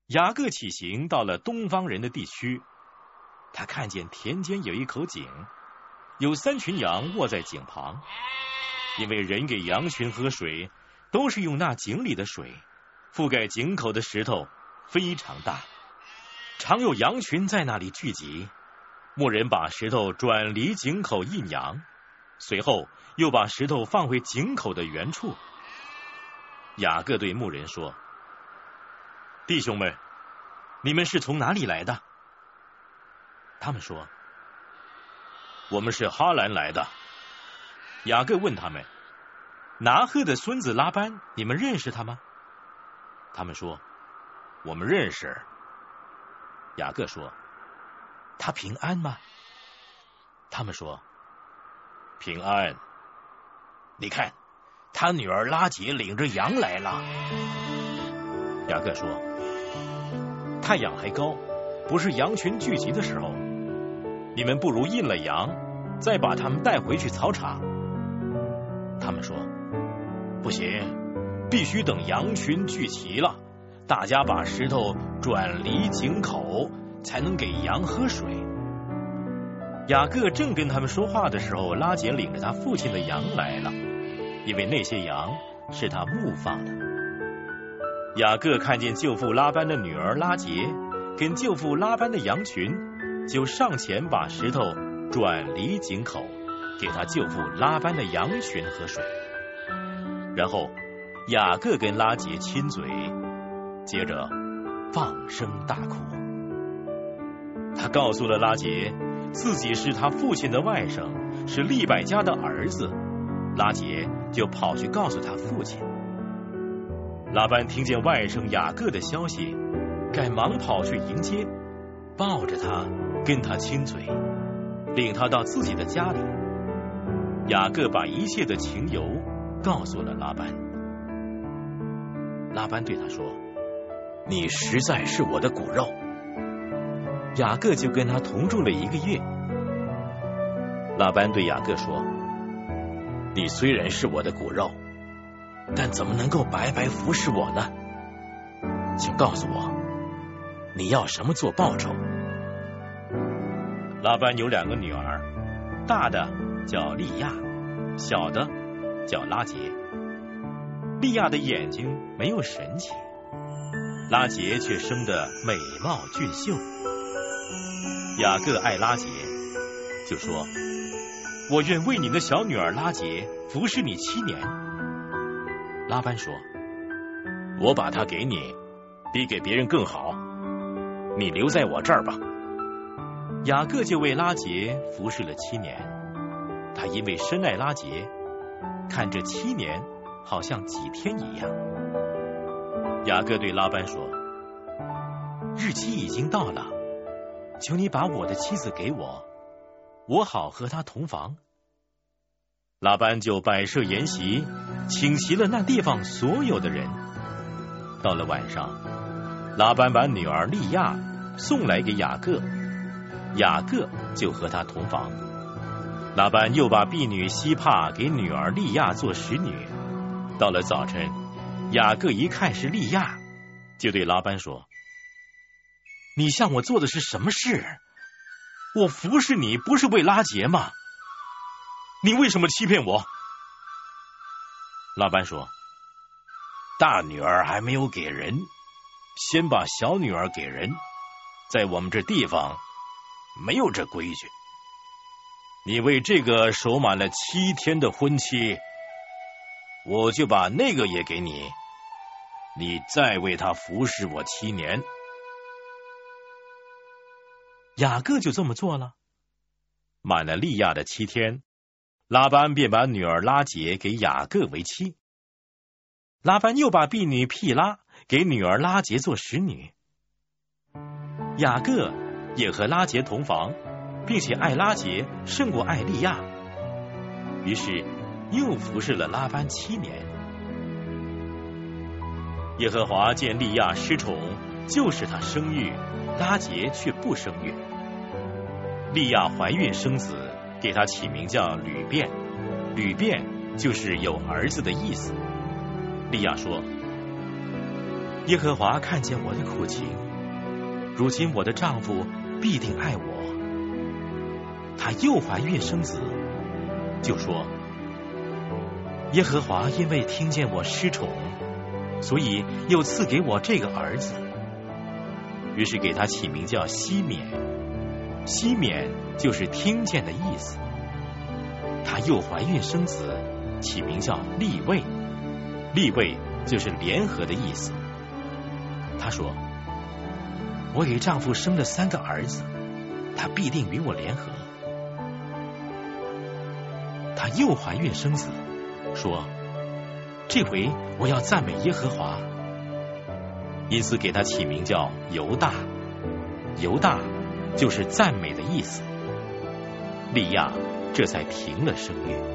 雅各起行到了东方人的地区，他看见田间有一口井，有3群羊卧在井旁，因为人给羊群喝水都是用那井里的水，覆盖井口的石头非常大，常有羊群在那里聚集。牧人把石头转离井口引羊，随后又把石头放回井口的原处。雅各对牧人说：弟兄们，你们是从哪里来的？他们说：我们是哈兰来的。雅各问他们：拿鹤的孙子拉班，你们认识他吗？他们说：我们认识。雅各说：他平安吗？他们说：平安。你看，他女儿拉结领着羊来了。雅各说：太阳还高，不是羊群聚集的时候，你们不如印了羊，再把他们带回去草场。他们说：不行，必须等羊群聚齐了，大家把石头转离井口，才能给羊喝水。雅各正跟他们说话的时候，拉结领着他父亲的羊来了，因为那些羊是他牧放的。雅各看见舅父拉班的女儿拉结跟舅父拉班的羊群，就上前把石头转离井口，给他舅父拉班的羊群喝水。然后雅各跟拉结亲嘴，接着放声大哭。他告诉了拉结自己是他父亲的外甥，是利百加的儿子。拉结就跑去告诉他父亲。拉班听见外甥雅各的消息，赶忙跑去迎接，抱着他跟他亲嘴，领他到自己的家里。雅各把一切的情由告诉了拉班。拉班对他说：你实在是我的骨肉。雅各就跟他同住了1个月。拉班对雅各说：你虽然是我的骨肉，但怎么能够白白服侍我呢？请告诉我，你要什么做报酬？拉班有2个女儿，大的叫利亚，小的叫拉结。利亚的眼睛没有神气，拉结却生得美貌俊秀。雅各爱拉结，就说：我愿为你的小女儿拉结服侍你7年。拉班说：我把她给你，比给别人更好，你留在我这儿吧。雅各就为拉结服侍了7年。他因为深爱拉结，看这7年好像几天一样。雅各对拉班说：日期已经到了，求你把我的妻子给我，我好和她同房。拉班就摆设筵席，请齐了那地方所有的人。到了晚上，拉班把女儿利亚送来给雅各，雅各就和她同房。拉班又把婢女西帕给女儿利亚做使女。到了早晨，雅各一看是利亚，就对拉班说：你向我做的是什么事？我服侍你不是为拉结吗？你为什么欺骗我？拉班说：大女儿还没有给人，先把小女儿给人，在我们这地方没有这规矩。你为这个守满了7天的婚期，我就把那个也给你，你再为他服侍我7年。雅各就这么做了。满了利亚的7天，拉班便把女儿拉结给雅各为妻。拉班又把婢女毗拉给女儿拉结做使女。雅各也和拉结同房，并且爱拉结胜过爱利亚，于是又服侍了拉班7年。耶和华见利亚失宠，就使她生育，拉结却不生育。利亚怀孕生子，给她起名叫吕便，吕便就是有儿子的意思。利亚说： 耶和华看见我的苦情，如今我的丈夫必定爱我。她又怀孕生子，就说：耶和华因为听见我失宠，所以又赐给我这个儿子。于是给他起名叫西缅，西缅就是听见的意思。她又怀孕生子，起名叫利未，利未就是联合的意思。她说：我给丈夫生了3个儿子，他必定与我联合。她又怀孕生子，说：这回我要赞美耶和华。因此给他起名叫犹大，犹大就是赞美的意思。利亚这才停了生育。